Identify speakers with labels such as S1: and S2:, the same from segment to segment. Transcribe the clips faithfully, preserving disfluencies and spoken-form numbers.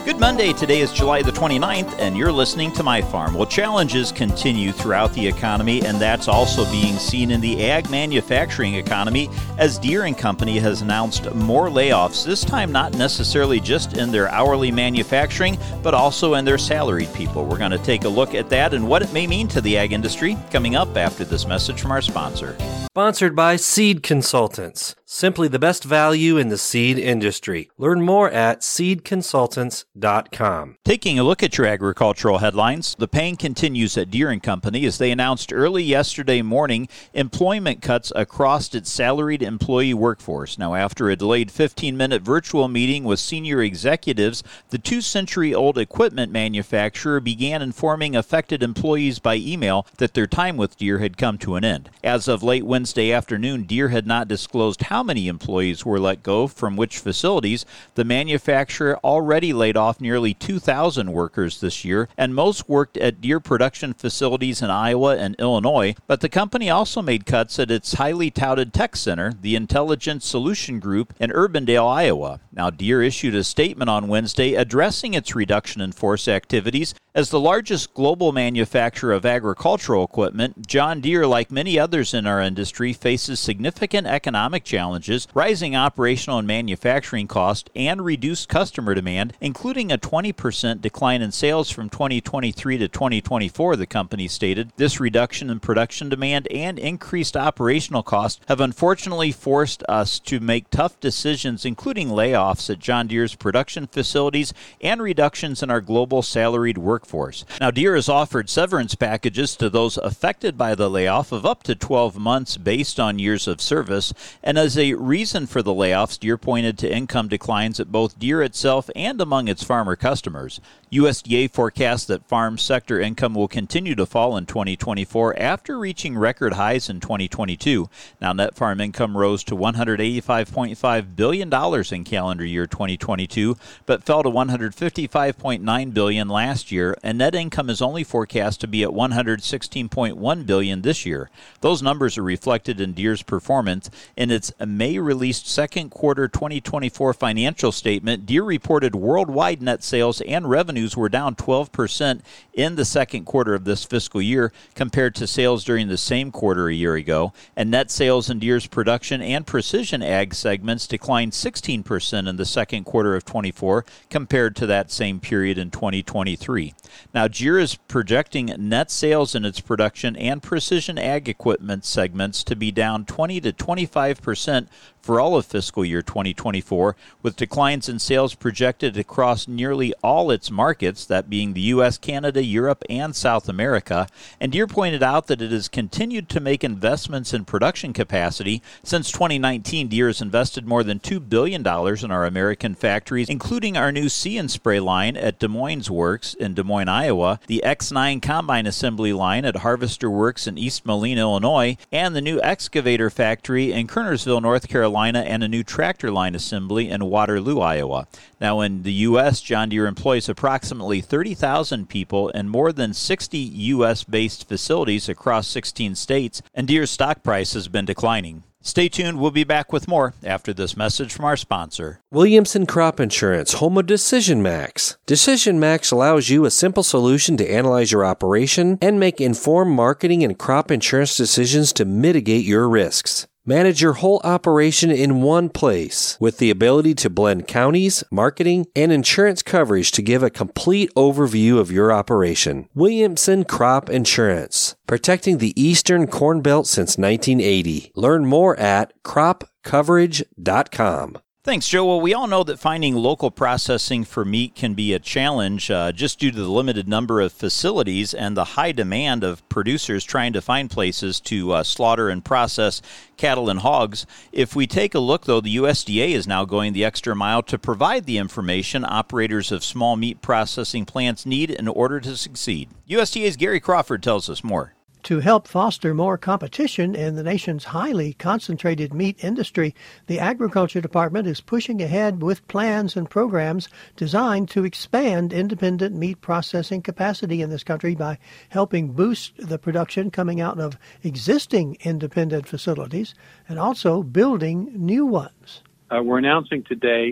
S1: Good Monday. Today is July the twenty-ninth, and you're listening to My Farm. Well, challenges continue throughout the economy, and that's also being seen in the ag manufacturing economy as Deere and Company has announced more layoffs, this time not necessarily just in their hourly manufacturing, but also in their salaried people. We're going to take a look at that and what it may mean to the ag industry coming up after this message from our sponsor.
S2: Sponsored by Seed Consultants. Simply the best value in the seed industry. Learn more at seed consultants dot com.
S1: Taking a look at your agricultural headlines, the pain continues at Deere and Company as they announced early yesterday morning employment cuts across its salaried employee workforce. Now, after a delayed fifteen-minute virtual meeting with senior executives, the two-century-old equipment manufacturer began informing affected employees by email that their time with Deere had come to an end. As of late Wednesday afternoon, Deere had not disclosed how many employees were let go from which facilities. The manufacturer already laid off nearly two thousand workers this year, and most worked at Deere production facilities in Iowa and Illinois, but the company also made cuts at its highly touted tech center, the Intelligence Solution Group in Urbandale, Iowa. Now, Deere issued a statement on Wednesday addressing its reduction in force activities. As the largest global manufacturer of agricultural equipment, John Deere, like many others in our industry, faces significant economic challenges, rising operational and manufacturing costs, and reduced customer demand, including a twenty percent decline in sales from twenty twenty-three to twenty twenty-four, the company stated. This reduction in production demand and increased operational costs have unfortunately forced us to make tough decisions, including layoffs at John Deere's production facilities and reductions in our global salaried workforce. Force. Now, Deere has offered severance packages to those affected by the layoff of up to twelve months based on years of service, and as a reason for the layoffs, Deere pointed to income declines at both Deere itself and among its farmer customers. U S D A forecasts that farm sector income will continue to fall in twenty twenty-four after reaching record highs in twenty twenty-two. Now, net farm income rose to one hundred eighty-five point five billion dollars in calendar year twenty twenty-two, but fell to one hundred fifty-five point nine billion dollars last year, and net income is only forecast to be at one hundred sixteen point one billion dollars this year. Those numbers are reflected in Deere's performance. In its May-released second quarter twenty twenty-four financial statement, Deere reported worldwide net sales and revenues were down twelve percent in the second quarter of this fiscal year compared to sales during the same quarter a year ago, and net sales in Deere's production and precision ag segments declined sixteen percent in the second quarter of twenty-four compared to that same period in twenty twenty-three. Now, Deere is projecting net sales in its production and precision ag equipment segments to be down twenty to twenty-five percent for all of fiscal year twenty twenty-four, with declines in sales projected across nearly all its markets, that being the U S, Canada, Europe, and South America. And Deere pointed out that it has continued to make investments in production capacity. Since twenty nineteen, Deere has invested more than two billion dollars in our American factories, including our new See and Spray line at Des Moines Works in Des Moines, Iowa, the X nine combine assembly line at Harvester Works in East Moline, Illinois, and the new excavator factory in Kernersville, North Carolina, and a new tractor line assembly in Waterloo, Iowa. Now, in the U S, John Deere employs approximately thirty thousand people in more than sixty U S-based facilities across sixteen states, and Deere's stock price has been declining. Stay tuned. We'll be back with more after this message from our sponsor.
S2: Williamson Crop Insurance, home of Decision Max. Decision Max allows you a simple solution to analyze your operation and make informed marketing and crop insurance decisions to mitigate your risks. Manage your whole operation in one place with the ability to blend counties, marketing, and insurance coverage to give a complete overview of your operation. Williamson Crop Insurance, protecting the Eastern Corn Belt since nineteen eighty. Learn more at crop coverage dot com.
S1: Thanks, Joe. Well, we all know that finding local processing for meat can be a challenge uh, just due to the limited number of facilities and the high demand of producers trying to find places to uh, slaughter and process cattle and hogs. If we take a look, though, the U S D A is now going the extra mile to provide the information operators of small meat processing plants need in order to succeed. U S D A's Gary Crawford tells us more.
S3: To help foster more competition in the nation's highly concentrated meat industry, the Agriculture Department is pushing ahead with plans and programs designed to expand independent meat processing capacity in this country by helping boost the production coming out of existing independent facilities and also building new ones.
S4: Uh, we're announcing today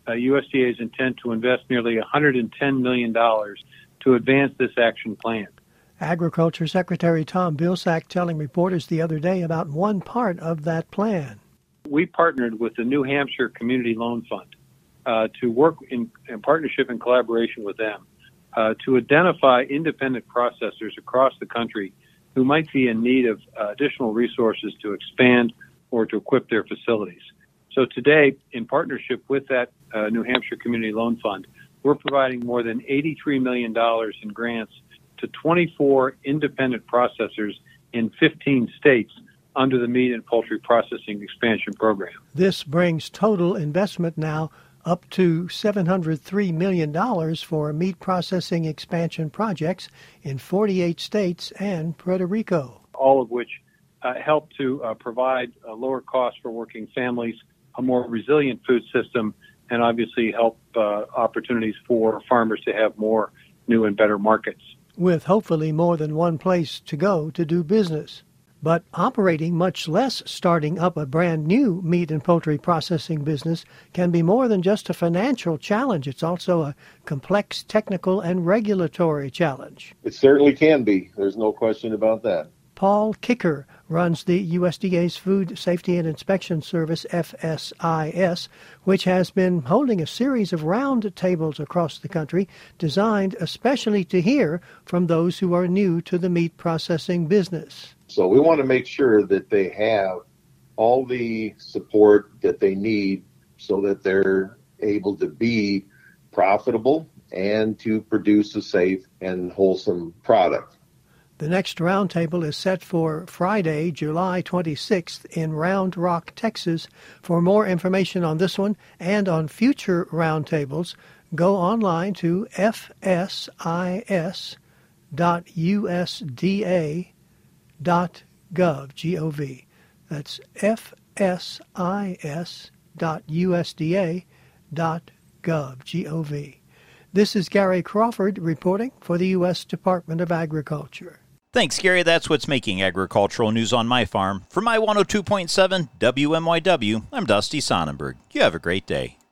S4: uh, U S D A's intent to invest nearly one hundred ten million dollars to advance this action plan.
S3: Agriculture Secretary Tom Vilsack telling reporters the other day about one part of that plan.
S4: We partnered with the New Hampshire Community Loan Fund uh, to work in, in partnership and collaboration with them uh, to identify independent processors across the country who might be in need of uh, additional resources to expand or to equip their facilities. So today, in partnership with that uh, New Hampshire Community Loan Fund, we're providing more than eighty-three million dollars in grants to twenty-four independent processors in fifteen states under the Meat and Poultry Processing Expansion Program.
S3: This brings total investment now up to seven hundred three million dollars for meat processing expansion projects in forty-eight states and Puerto Rico.
S4: All of which uh, help to uh, provide a lower cost for working families, a more resilient food system, and obviously help uh, opportunities for farmers to have more new and better markets.
S3: With hopefully more than one place to go to do business. But operating, much less starting up a brand new meat and poultry processing business, can be more than just a financial challenge. It's also a complex technical and regulatory challenge.
S5: It certainly can be. There's no question about that.
S3: Paul Kicker runs the U S D A's Food Safety and Inspection Service, F S I S, which has been holding a series of round tables across the country designed especially to hear from those who are new to the meat processing business.
S5: So we want to make sure that they have all the support that they need so that they're able to be profitable and to produce a safe and wholesome product.
S3: The next roundtable is set for Friday, July twenty-sixth in Round Rock, Texas. For more information on this one and on future roundtables, go online to f s i s dot u s d a dot gov, G O V. That's f s i s dot u s d a dot gov, G O V. This is Gary Crawford reporting for the U S Department of Agriculture.
S1: Thanks, Gary. That's what's making agricultural news on my farm. For my one oh two point seven W M Y W, I'm Dusty Sonnenberg. You have a great day.